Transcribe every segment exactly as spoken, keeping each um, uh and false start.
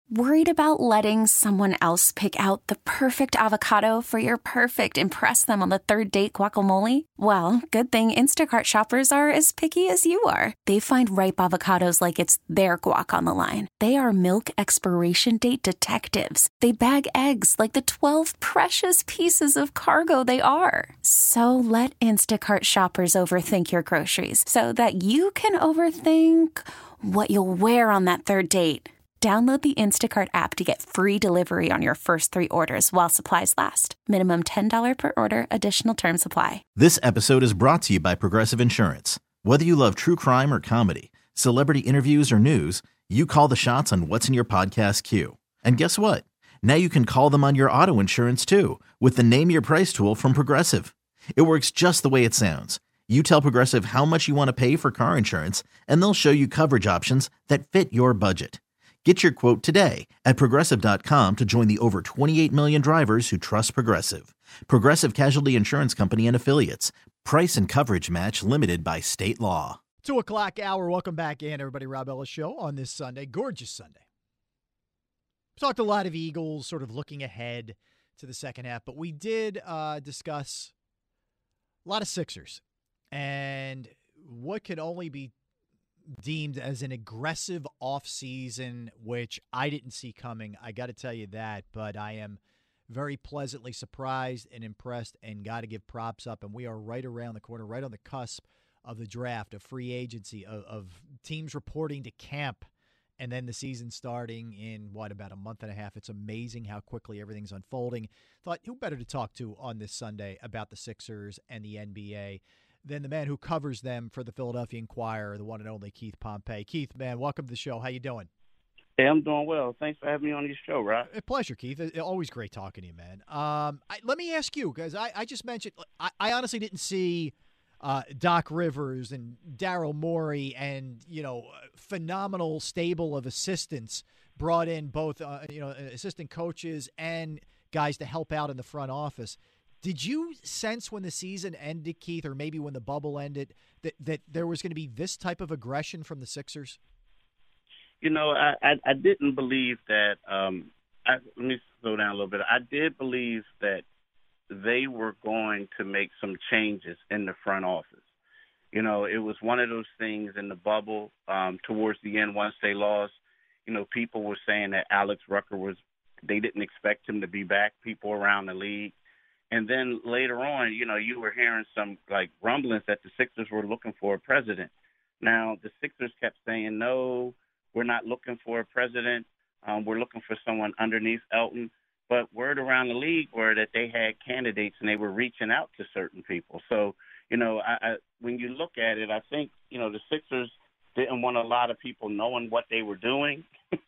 Worried about letting someone else pick out the perfect avocado for your perfect impress them on the third date guacamole? Well, good thing Instacart shoppers are as picky as you are. They find ripe avocados like it's their guac on the line. They are milk expiration date detectives. They bag eggs like the twelve precious pieces of cargo they are. So let Instacart shoppers overthink your groceries so that you can overthink what you'll wear on that third date. Download the Instacart app to get free delivery on your first three orders while supplies last. Minimum ten dollars per order. Additional terms apply. This episode is brought to you by Progressive Insurance. Whether you love true crime or comedy, celebrity interviews or news, you call the shots on what's in your podcast queue. And guess what? Now you can call them on your auto insurance too with the Name Your Price tool from Progressive. It works just the way it sounds. You tell Progressive how much you want to pay for car insurance, and they'll show you coverage options that fit your budget. Get your quote today at Progressive dot com to join the over twenty-eight million drivers who trust Progressive. Progressive Casualty Insurance Company and Affiliates. Price and coverage match limited by state law. Two o'clock hour. Welcome back in, everybody. Rob Ellis Show on this Sunday. Gorgeous Sunday. Talked a lot of Eagles sort of looking ahead to the second half, but we did uh, discuss a lot of Sixers and what could only be deemed as an aggressive offseason, which I didn't see coming. I got to tell you that, but I am very pleasantly surprised and impressed and got to give props up. And we are right around the corner, right on the cusp of the draft, of free agency, of, of teams reporting to camp, and then the season starting in, what, about a month and a half. It's amazing how quickly everything's unfolding. Thought, who better to talk to on this Sunday about the Sixers and the N B A than the man who covers them for the Philadelphia Inquirer, the one and only Keith Pompey. Keith, man, welcome to the show. How you doing? Hey, I'm doing well. Thanks for having me on your show, Rob. A pleasure, Keith. Always great talking to you, man. Um, I, let me ask you, because I, I just mentioned, I, I honestly didn't see uh, Doc Rivers and Daryl Morey and, you know, phenomenal stable of assistants brought in, both, uh, you know, assistant coaches and guys to help out in the front office. Did you sense when the season ended, Keith, or maybe when the bubble ended, that, that there was going to be this type of aggression from the Sixers? You know, I, I, I didn't believe that um, – let me slow down a little bit. I did believe that they were going to make some changes in the front office. You know, it was one of those things in the bubble um, towards the end once they lost. You know, people were saying that Alex Rucker was – they didn't expect him to be back, people around the league. And then later on, you know, you were hearing some, like, rumblings that the Sixers were looking for a president. Now, the Sixers kept saying, no, we're not looking for a president. Um, we're looking for someone underneath Elton. But word around the league were that they had candidates and they were reaching out to certain people. So, you know, I, I, when you look at it, I think, you know, the Sixers didn't want a lot of people knowing what they were doing,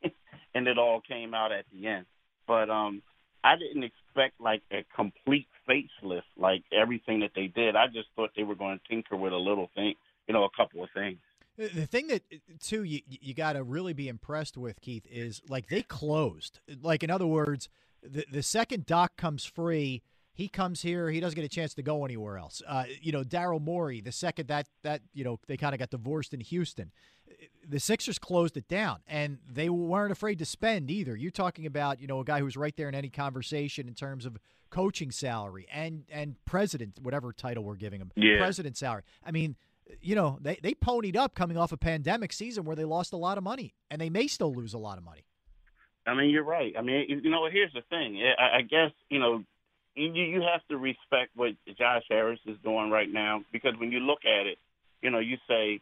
and it all came out at the end. But, um, I didn't expect, like, a complete facelift, like everything that they did. I just thought they were going to tinker with a little thing, you know, a couple of things. The thing that, too, you, you got to really be impressed with, Keith, is, like, they closed. Like, in other words, the, the second Doc comes free, he comes here, he doesn't get a chance to go anywhere else. Uh, you know, Daryl Morey, the second that, that you know, they kind of got divorced in Houston, the Sixers closed it down, and they weren't afraid to spend either. You're talking about, you know, a guy who's right there in any conversation in terms of coaching salary and, and president, whatever title we're giving him, yeah. president salary. I mean, you know, they, they ponied up coming off a pandemic season where they lost a lot of money, and they may still lose a lot of money. I mean, you're right. I mean, you know, here's the thing. I, I guess, you know, you, you have to respect what Josh Harris is doing right now, because when you look at it, you know, you say,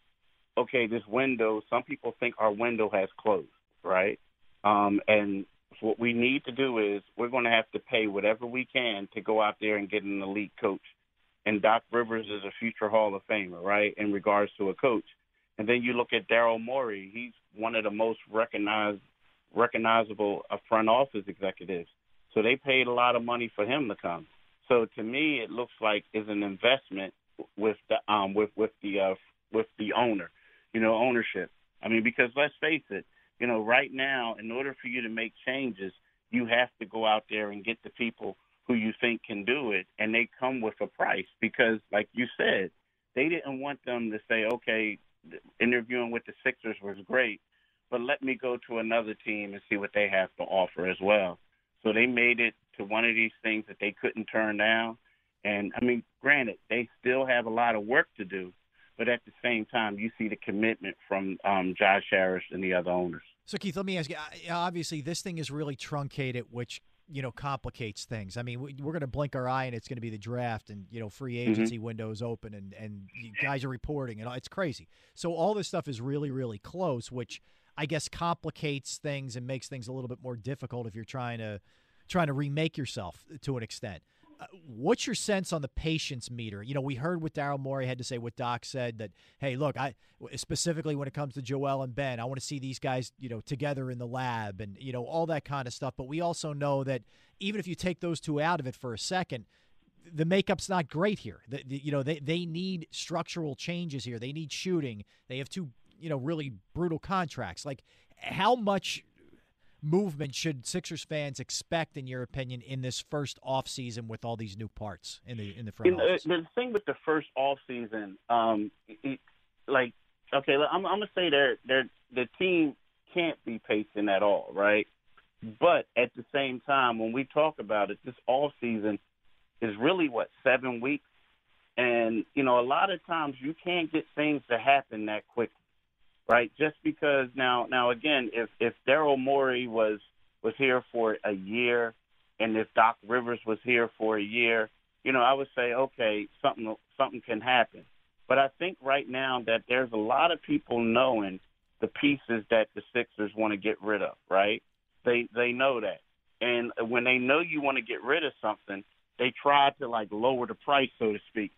okay, this window, some people think our window has closed, right? Um, and what we need to do is we're going to have to pay whatever we can to go out there and get an elite coach. And Doc Rivers is a future Hall of Famer, right, in regards to a coach. And then you look at Daryl Morey. He's one of the most recognized, recognizable uh, front office executives. So they paid a lot of money for him to come. So to me, it looks like it's an investment with the um with with the uh, with the owner. You know, ownership. I mean, because let's face it, you know, right now, in order for you to make changes, you have to go out there and get the people who you think can do it, and they come with a price because, like you said, they didn't want them to say, okay, interviewing with the Sixers was great, but let me go to another team and see what they have to offer as well. So they made it to one of these things that they couldn't turn down. And, I mean, granted, they still have a lot of work to do, but at the same time, you see the commitment from um, Josh Harris and the other owners. So, Keith, let me ask you, obviously this thing is really truncated, which, you know, complicates things. I mean, we're going to blink our eye and it's going to be the draft and, you know, free agency mm-hmm. windows open and, and guys are reporting and it's crazy. So all this stuff is really, really close, which I guess complicates things and makes things a little bit more difficult if you're trying to trying to remake yourself to an extent. Uh, what's your sense on the patience meter? You know, we heard what Daryl Morey had to say, what Doc said, that, hey, look, I specifically when it comes to Joel and Ben, I want to see these guys, you know, together in the lab and, you know, all that kind of stuff. But we also know that even if you take those two out of it for a second, the makeup's not great here. The, the, you know, they, they need structural changes here. They need shooting. They have two, you know, really brutal contracts. Like, how much movement should Sixers fans expect, in your opinion, in this first offseason with all these new parts in the in the front you know, office? The thing with the first offseason, um, it, like, okay, I'm, I'm going to say they're, they're, the team can't be patient at all, right? But at the same time, when we talk about it, this offseason is really, what, seven weeks? And, you know, a lot of times you can't get things to happen that quickly. Right, just because now, now again, if if Daryl Morey was was here for a year, and if Doc Rivers was here for a year, you know, I would say, okay, something something can happen. But I think right now that there's a lot of people knowing the pieces that the Sixers want to get rid of. Right, they they know that, and when they know you want to get rid of something, they try to like lower the price, so to speak.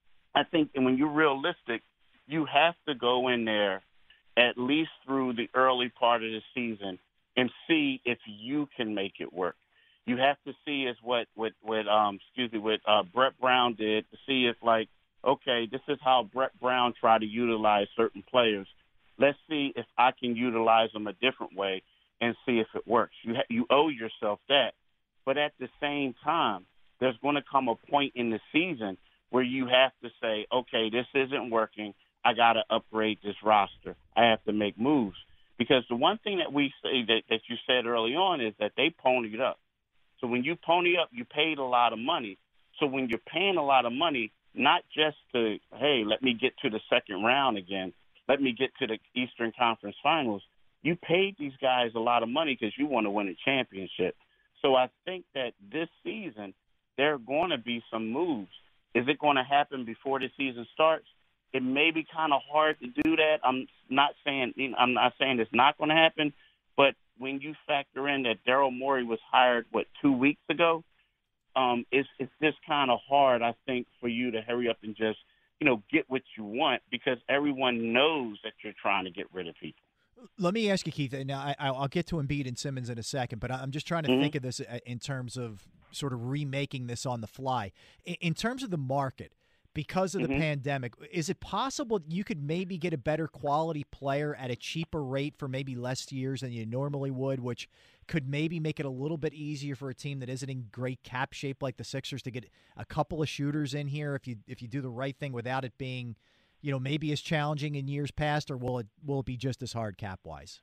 I think, and when you're realistic, you have to go in there at least through the early part of the season and see if you can make it work. You have to see is what, what, what um, excuse me, what uh, Brett Brown did to see if, like, okay, this is how Brett Brown tried to utilize certain players. Let's see if I can utilize them a different way and see if it works. You ha- you owe yourself that. But at the same time, there's going to come a point in the season where you have to say, okay, this isn't working. I got to upgrade this roster. I have to make moves. Because the one thing that we say that, that you said early on is that they ponied up. So when you pony up, you paid a lot of money. So when you're paying a lot of money, not just to, hey, let me get to the second round again, let me get to the Eastern Conference Finals, you paid these guys a lot of money because you want to win a championship. So I think that this season there are going to be some moves. Is it going to happen before the season starts? It may be kind of hard to do that. I'm not saying I'm not saying it's not going to happen, but when you factor in that Daryl Morey was hired what two weeks ago, um, it's it's just kind of hard, I think, for you to hurry up and just you know get what you want because everyone knows that you're trying to get rid of people. Let me ask you, Keith. Now I, I'll get to Embiid and Simmons in a second, but I'm just trying to mm-hmm. think of this in terms of sort of remaking this on the fly. In, in terms of the market. Because of the mm-hmm. pandemic, is it possible you could maybe get a better quality player at a cheaper rate for maybe less years than you normally would, which could maybe make it a little bit easier for a team that isn't in great cap shape like the Sixers to get a couple of shooters in here if you if you do the right thing without it being, you know, maybe as challenging in years past, or will it will it be just as hard cap wise?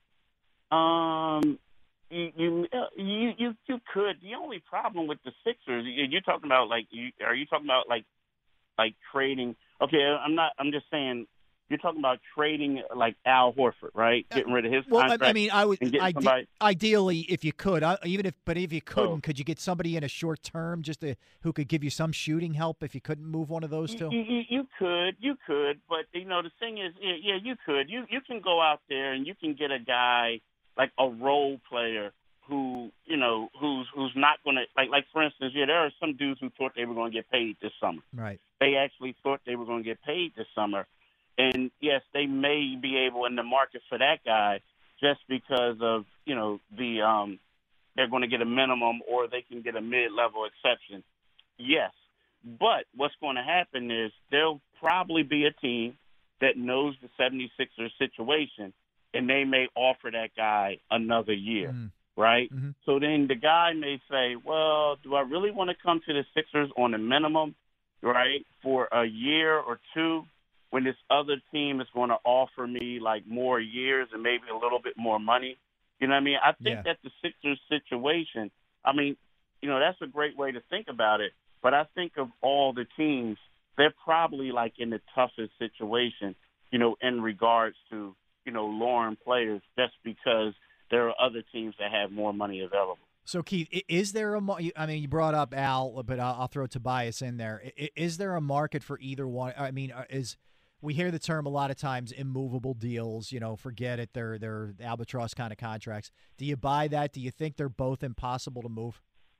Um, you you you you, you could. The only problem with the Sixers, you're talking about like, you, are you talking about like? Like trading, okay. I'm not. I'm just saying. You're talking about trading like Al Horford, right? Getting rid of his well, contract. I mean, I would ide- somebody... ideally, if you could, I, even if, but if you couldn't, oh. could you get somebody in a short term just to, who could give you some shooting help if you couldn't move one of those two? You, you, you could, you could, but you know the thing is, yeah, yeah, you could. You you can go out there and you can get a guy like a role player who you know who's who's not going to like like for instance, yeah, there are some dudes who thought they were going to get paid this summer. Right. They actually thought they were going to get paid this summer. And, yes, they may be able in the market for that guy just because of, you know, the um, they're going to get a minimum or they can get a mid-level exception. Yes. But what's going to happen is there'll probably be a team that knows the seventy-sixers situation, and they may offer that guy another year, mm. right? Mm-hmm. So then the guy may say, well, do I really want to come to the Sixers on a minimum? Right, for a year or two, when this other team is going to offer me like more years and maybe a little bit more money. You know what I mean? I think Yeah. that the Sixers situation, I mean, you know, that's a great way to think about it. But I think of all the teams, they're probably like in the toughest situation, you know, in regards to, you know, luring players just because there are other teams that have more money available. So, Keith, i- is there a mar- I mean, you brought up Al, but I'll, I'll throw Tobias in there. I- Is there a market for either one? I mean, uh, is we hear the term a lot of times, immovable deals, you know, forget it, they're, they're albatross kind of contracts. Do you buy that? Do you think they're both impossible to move?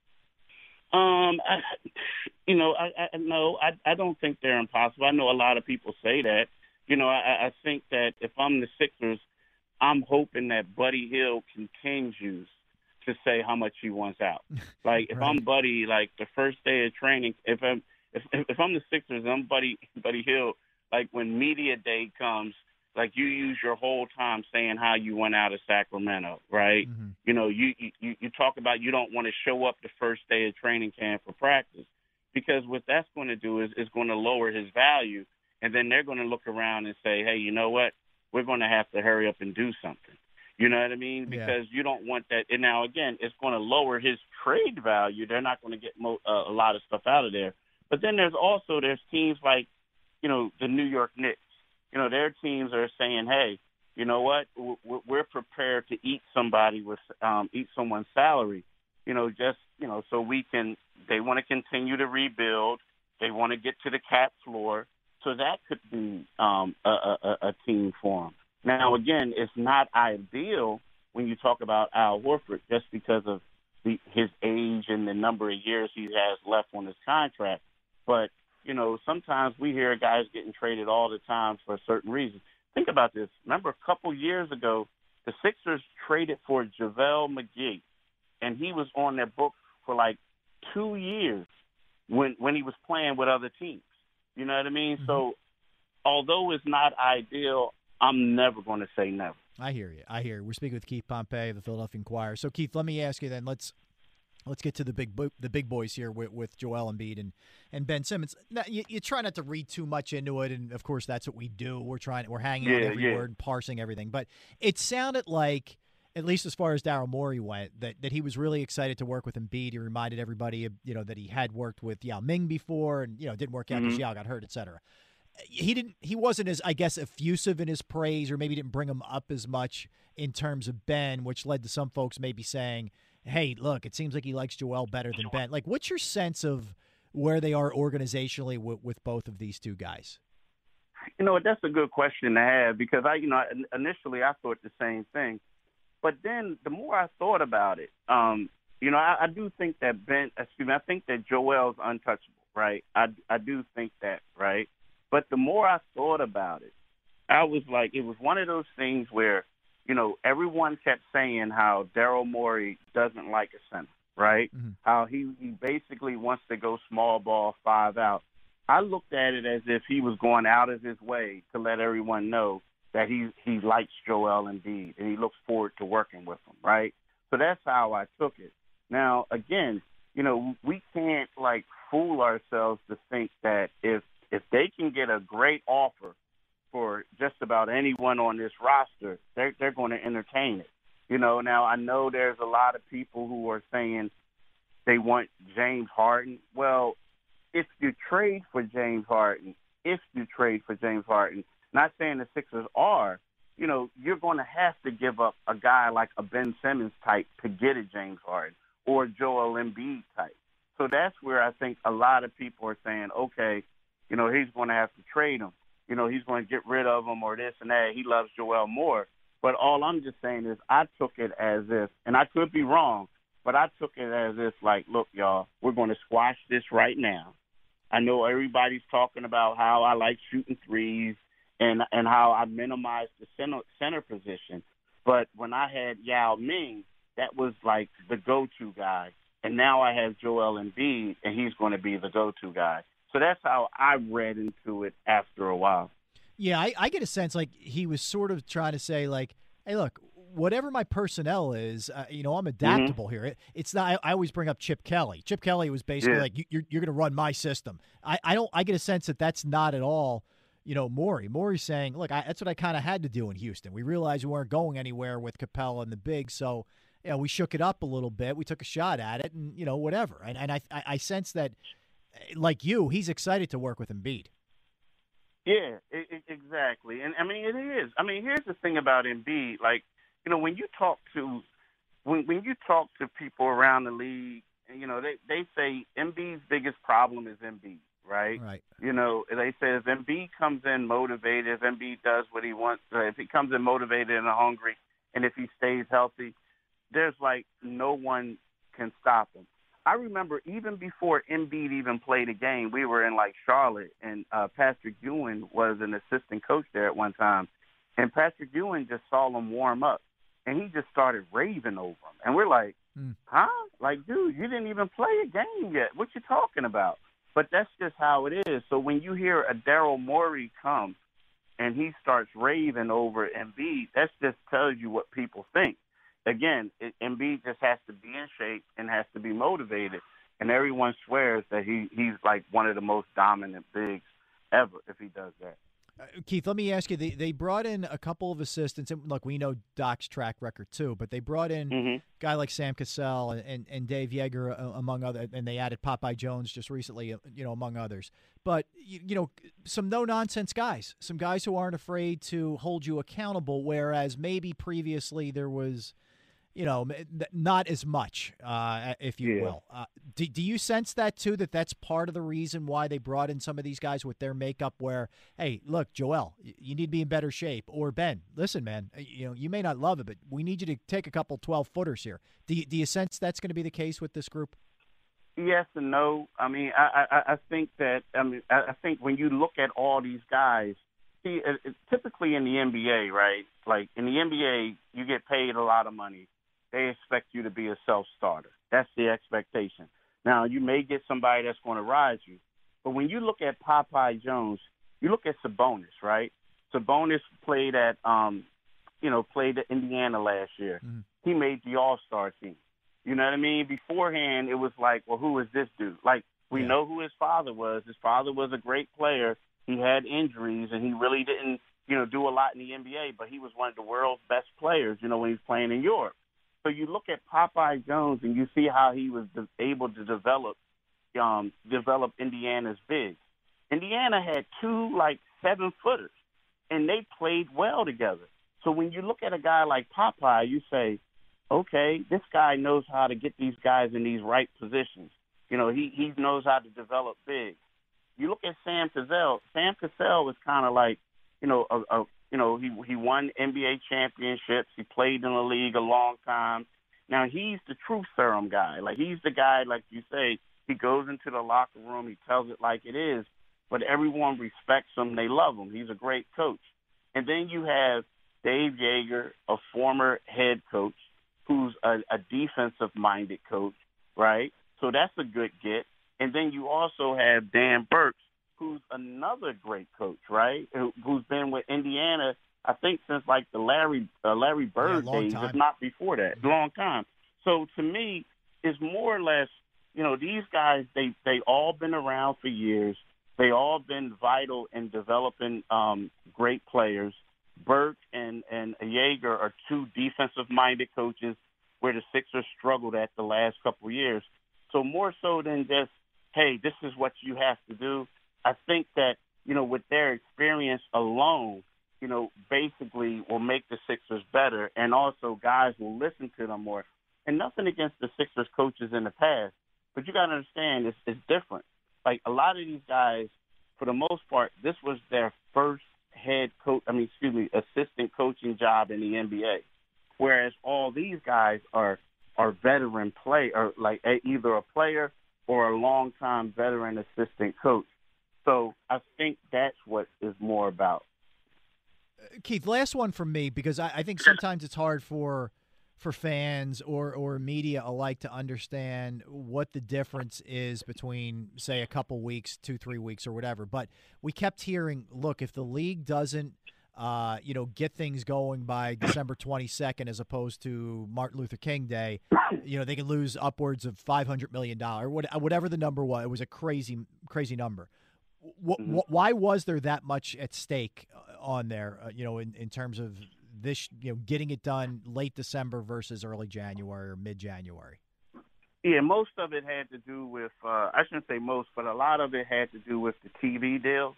Um, I, you know, I, I no, I, I don't think they're impossible. I know a lot of people say that. You know, I, I think that if I'm the Sixers, I'm hoping that Buddy Hield continues to say how much he wants out. Like if Right. I'm Buddy, like the first day of training, if I'm if if I'm the Sixers, and I'm Buddy Buddy Hield. Like when media day comes, like you use your whole time saying how you went out of Sacramento, right? Mm-hmm. You know, you, you you talk about you don't want to show up the first day of training camp for practice because what that's going to do is is going to lower his value, and then they're going to look around and say, hey, you know what? We're going to have to hurry up and do something. You know what I mean? Yeah. Because you don't want that. And now, again, it's going to lower his trade value. They're not going to get mo- uh, a lot of stuff out of there. But then there's also there's teams like, you know, the New York Knicks. You know, their teams are saying, hey, you know what? We're prepared to eat somebody with um, eat someone's salary, you know, just, you know, so we can – they want to continue to rebuild. They want to get to the cap floor. So that could be um, a, a, a team for them. Now, again, it's not ideal when you talk about Al Horford just because of the, his age and the number of years he has left on his contract. But, you know, sometimes we hear guys getting traded all the time for a certain reason. Think about this. Remember a couple years ago, the Sixers traded for JaVale McGee, and he was on their books for like two years when when he was playing with other teams. You know what I mean? Mm-hmm. So although it's not ideal, I'm never going to say never. I hear you. I hear you. We're speaking with Keith Pompey of the Philadelphia Inquirer. So, Keith, let me ask you then. Let's let's get to the big bo- the big boys here with, with Joel Embiid and, and Ben Simmons. Now, you, you try not to read too much into it, and of course that's what we do. We're trying. We're hanging yeah, on every yeah. word and parsing everything. But it sounded like, at least as far as Daryl Morey went, that, that he was really excited to work with Embiid. He reminded everybody, you know, that he had worked with Yao Ming before, and you know, didn't work out because mm-hmm. Yao got hurt, et cetera. He didn't. He wasn't as, I guess, effusive in his praise, or maybe didn't bring him up as much in terms of Ben, which led to some folks maybe saying, "Hey, look, it seems like he likes Joel better than Ben." Like, what's your sense of where they are organizationally with, with both of these two guys? You know, that's a good question to have because I, you know, initially I thought the same thing, but then the more I thought about it, um, you know, I, I do think that Ben, excuse me, I think that Joel's untouchable, right? I, I do think that, right? But the more I thought about it, I was like, it was one of those things where, you know, everyone kept saying how Daryl Morey doesn't like a center, right? Mm-hmm. How he, he basically wants to go small ball, five out. I looked at it as if he was going out of his way to let everyone know that he, he likes Joel Embiid and he looks forward to working with him, right? So that's how I took it. Now, again, you know, we can't, like, fool ourselves to think that if If they can get a great offer for just about anyone on this roster, they're, they're going to entertain it. You know, now I know there's a lot of people who are saying they want James Harden. Well, if you trade for James Harden, if you trade for James Harden, not saying the Sixers are, you know, you're going to have to give up a guy like a Ben Simmons type to get a James Harden or a Joel Embiid type. So that's where I think a lot of people are saying, okay, you know, he's going to have to trade him. You know, he's going to get rid of him or this and that. He loves Joel more. But all I'm just saying is I took it as if, and I could be wrong, but I took it as if, like, look, y'all, we're going to squash this right now. I know everybody's talking about how I like shooting threes and and how I minimize the center, center position. But when I had Yao Ming, that was like the go-to guy. And now I have Joel Embiid, and he's going to be the go-to guy. So that's how I read into it after a while. Yeah, I, I get a sense like he was sort of trying to say, like, hey, look, whatever my personnel is, uh, you know, I'm adaptable mm-hmm. here. It, it's not. I, I always bring up Chip Kelly. Chip Kelly was basically yeah. like, you, you're you're going to run my system. I, I don't. I get a sense that that's not at all, you know, Morey. Morey's saying, look, I, that's what I kind of had to do in Houston. We realized we weren't going anywhere with Capella and the big, so you know, we shook it up a little bit. We took a shot at it, and you know, whatever. And and I I, I sense that, like you, he's excited to work with Embiid. Yeah, it, it, exactly. And I mean, it is. I mean, here's the thing about Embiid. Like, you know, when you talk to when when you talk to people around the league, you know, they they say Embiid's biggest problem is Embiid. Right? Right. You know, they say if Embiid comes in motivated, if Embiid does what he wants, uh, if he comes in motivated and hungry, and if he stays healthy, there's like no one can stop him. I remember even before Embiid even played a game, we were in like Charlotte, and uh, Patrick Ewing was an assistant coach there at one time, and Patrick Ewing just saw him warm up, and he just started raving over him, and we're like, mm. huh? Like, dude, you didn't even play a game yet. What you talking about? But that's just how it is. So when you hear a Daryl Morey come and he starts raving over Embiid, that just tells you what people think. Again, it, Embiid just has to be in shape and has to be motivated. And everyone swears that he, he's like one of the most dominant bigs ever if he does that. Uh, Keith, let me ask you, they, they brought in a couple of assistants. And look, we know Doc's track record too, but they brought in mm-hmm. a guy like Sam Cassell and, and, and Dave Yeager, uh, among other, and they added Popeye Jones just recently, uh, you know, among others. But, you, you know, some no-nonsense guys, some guys who aren't afraid to hold you accountable, whereas maybe previously there was – you know, not as much, uh, if you yeah. will. Uh, do, do you sense that, too, that that's part of the reason why they brought in some of these guys with their makeup where, hey, look, Joel, you need to be in better shape. Or, Ben, listen, man, you know, you may not love it, but we need you to take a couple twelve-footers here. Do you, do you sense that's going to be the case with this group? Yes and no. I mean, I, I, I think that, I mean, I think when you look at all these guys, see, it, typically in the N B A, right, like in the N B A, you get paid a lot of money. They expect you to be a self-starter. That's the expectation. Now, you may get somebody that's going to rise you. But when you look at Popeye Jones, you look at Sabonis, right? Sabonis played at, um, you know, played at Indiana last year. Mm-hmm. He made the All-Star team. You know what I mean? Beforehand, it was like, well, who is this dude? Like, we yeah. know who his father was. His father was a great player. He had injuries, and he really didn't, you know, do a lot in the N B A, but he was one of the world's best players, you know, when he was playing in Europe. So you look at Popeye Jones and you see how he was de- able to develop um, develop Indiana's bigs. Indiana had two, like, seven-footers, and they played well together. So when you look at a guy like Popeye, you say, okay, this guy knows how to get these guys in these right positions. You know, he, he knows how to develop bigs. You look at Sam Cassell. Sam Cassell was kind of like, you know, a, a You know, he he won N B A championships. He played in the league a long time. Now, he's the truth serum guy. Like, he's the guy, like you say, he goes into the locker room, he tells it like it is, but everyone respects him. They love him. He's a great coach. And then you have Dave Yeager, a former head coach, who's a, a defensive-minded coach, right? So that's a good get. And then you also have Dan Burks, who's another great coach, right, Who, who's been with Indiana, I think, since, like, the Larry uh, Larry Bird yeah, days, time. if not before that, mm-hmm. long time. So, to me, it's more or less, you know, these guys, they, they all been around for years. They all been vital in developing um, great players. Burke and, and Yeager are two defensive-minded coaches where the Sixers struggled at the last couple of years. So more so than just, hey, this is what you have to do, I think that, you know, with their experience alone, you know, basically will make the Sixers better, and also guys will listen to them more. And nothing against the Sixers coaches in the past, but you got to understand it's, it's different. Like, a lot of these guys, for the most part, this was their first head coach, I mean, excuse me, assistant coaching job in the N B A, whereas all these guys are are veteran play, or like a, either a player or a long-time veteran assistant coach. So I think that's what is more about. Keith, last one from me, because I, I think sometimes it's hard for for fans or, or media alike to understand what the difference is between, say, a couple weeks, two, three weeks or whatever. But we kept hearing, look, if the league doesn't, uh, you know, get things going by December twenty-second as opposed to Martin Luther King Day, you know, they can lose upwards of five hundred million dollars, whatever the number was. It was a crazy, crazy number. w- w- why was there that much at stake on there, uh, you know, in, in terms of this, you know, getting it done late December versus early January or mid-January? Yeah, most of it had to do with, uh, I shouldn't say most, but a lot of it had to do with the T V deals.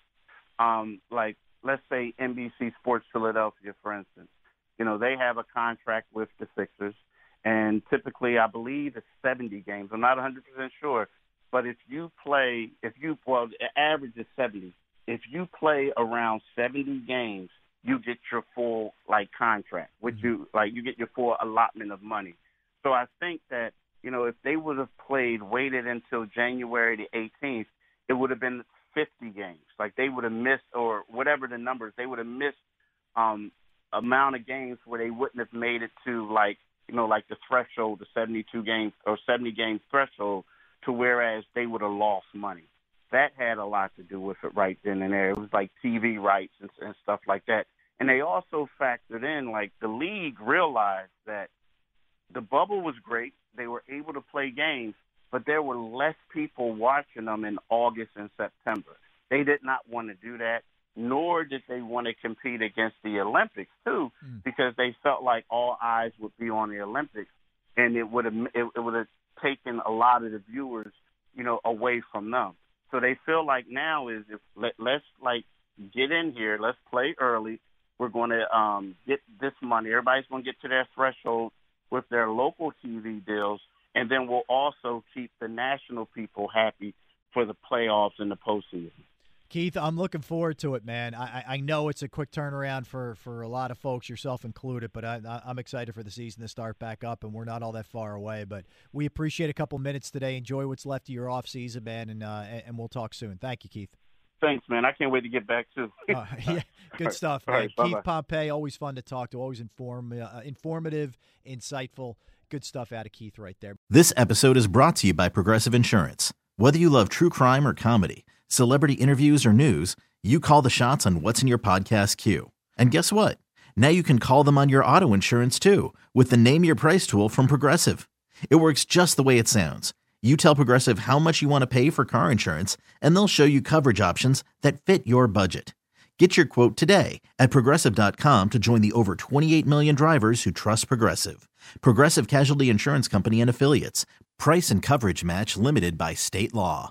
Um, like, let's say N B C Sports Philadelphia, for instance. You know, they have a contract with the Sixers, and typically I believe it's seventy games. I'm not one hundred percent sure, but if you play, if you, well, the average is seventy. If you play around seventy games, you get your full, like, contract, which you, like, you get your full allotment of money. So I think that, you know, if they would have played, waited until January the eighteenth, it would have been fifty games. Like, they would have missed, or whatever the numbers, they would have missed um, amount of games where they wouldn't have made it to, like, you know, like the threshold, the seventy-two games or seventy games threshold, to whereas they would have lost money. That had a lot to do with it right then and there. It was like T V rights and, and stuff like that. And they also factored in, like, the league realized that the bubble was great. They were able to play games, but there were less people watching them in August and September. They did not want to do that, nor did they want to compete against the Olympics, too, mm. because they felt like all eyes would be on the Olympics, and it would have it, it would have taken a lot of the viewers, you know, away from them. So they feel like now is if let, let's like get in here, let's play early. We're going to um, get this money. Everybody's going to get to their threshold with their local T V deals, and then we'll also keep the national people happy for the playoffs and the postseason. Keith, I'm looking forward to it, man. I, I know it's a quick turnaround for, for a lot of folks, yourself included, but I, I'm excited for the season to start back up, and we're not all that far away. But we appreciate a couple minutes today. Enjoy what's left of your off season, man, and uh, and we'll talk soon. Thank you, Keith. Thanks, man. I can't wait to get back, too. uh, yeah, good stuff, man. Right, Keith Pompey, always fun to talk to, always inform, uh, informative, insightful. Good stuff out of Keith right there. This episode is brought to you by Progressive Insurance. Whether you love true crime or comedy, celebrity interviews or news, you call the shots on what's in your podcast queue. And guess what? Now you can call them on your auto insurance, too, with the Name Your Price tool from Progressive. It works just the way it sounds. You tell Progressive how much you want to pay for car insurance, and they'll show you coverage options that fit your budget. Get your quote today at Progressive dot com to join the over twenty-eight million drivers who trust Progressive. Progressive Casualty Insurance Company and Affiliates. Price and coverage match limited by state law.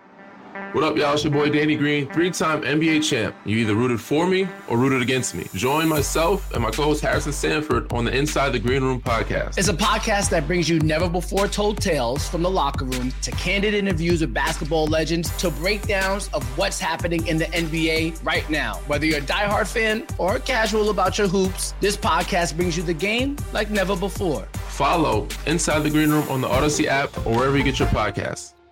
What up, y'all? It's your boy Danny Green, three-time N B A champ. You either rooted for me or rooted against me. Join myself and my co-host Harrison Sanford on the Inside the Green Room podcast. It's a podcast that brings you never-before-told tales from the locker room to candid interviews with basketball legends to breakdowns of what's happening in the N B A right now. Whether you're a diehard fan or casual about your hoops, this podcast brings you the game like never before. Follow Inside the Green Room on the Odyssey app or wherever you get your podcasts.